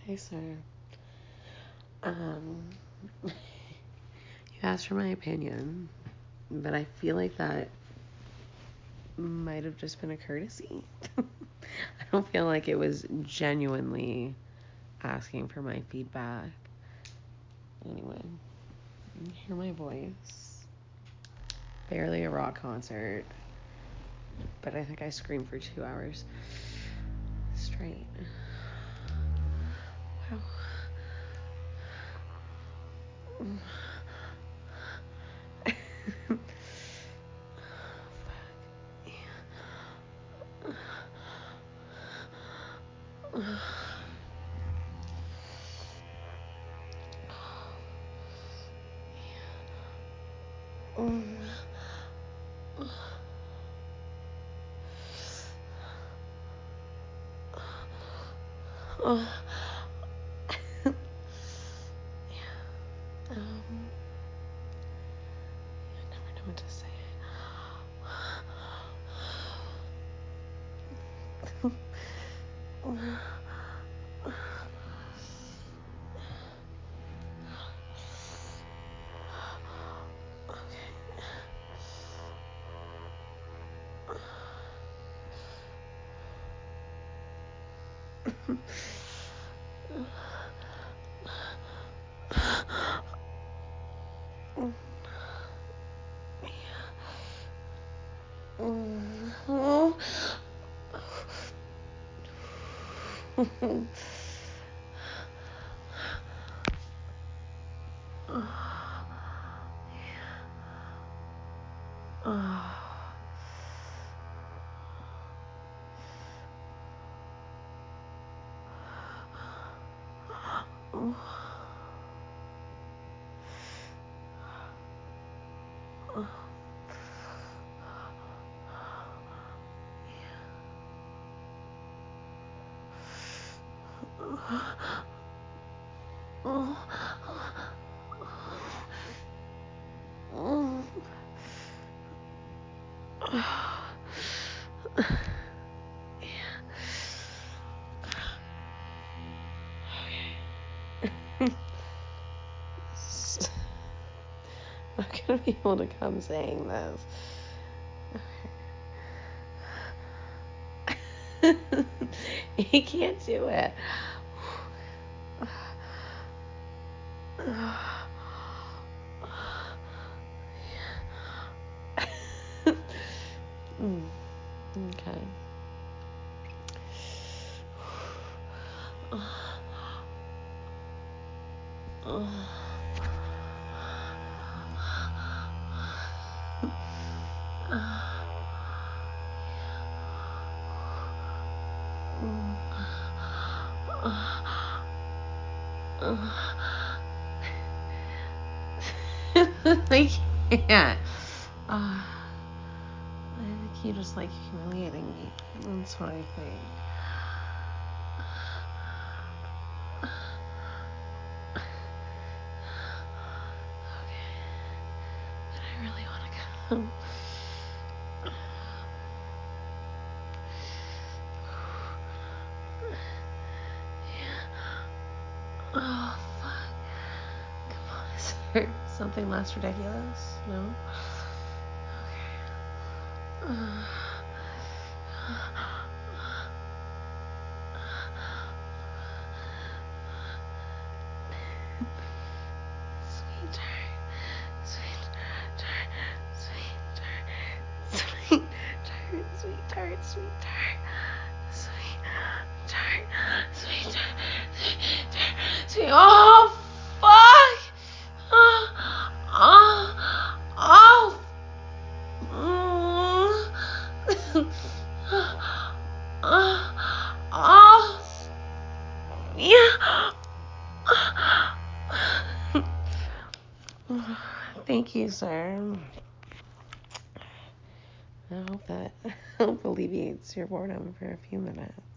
Hi, sir. You asked for my opinion, but I feel like that might have just been a courtesy. I don't feel like it was genuinely asking for my feedback. Anyway, you hear my voice. Barely a rock concert, but I think I screamed for 2 hours straight. Wow. I never know what to say. I'm not gonna be able to come saying this. Okay. He can't do it. Okay. I can't. I think you just like humiliating me. That's what I think. Okay. But I really want to come. Oh, fuck. Come on, is there something less ridiculous? No? Okay. Sweet. Oh, fuck! Thank you, sir. I hope that alleviates your boredom for a few minutes.